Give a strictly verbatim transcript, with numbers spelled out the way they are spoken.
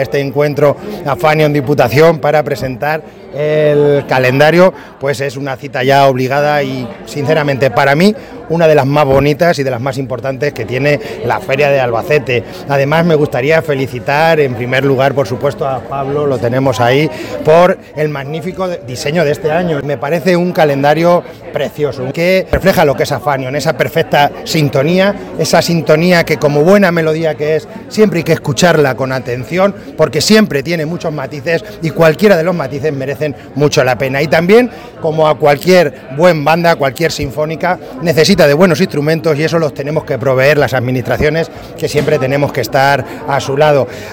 Este encuentro a Fanion Diputación para presentar el calendario, pues es una cita ya obligada y sinceramente para mí una de las más bonitas y de las más importantes que tiene la Feria de Albacete. Además me gustaría felicitar en primer lugar por supuesto a Pablo, lo tenemos ahí, por el magnífico diseño de este año. Me parece un calendario precioso que refleja lo que es a Fanion, esa perfecta sintonía, esa sintonía que como buena melodía que es, siempre hay que escucharla con atención porque siempre tiene muchos matices y cualquiera de los matices merecen mucho la pena. Y también, como a cualquier buen banda, cualquier sinfónica, necesita de buenos instrumentos y eso los tenemos que proveer las administraciones, que siempre tenemos que estar a su lado.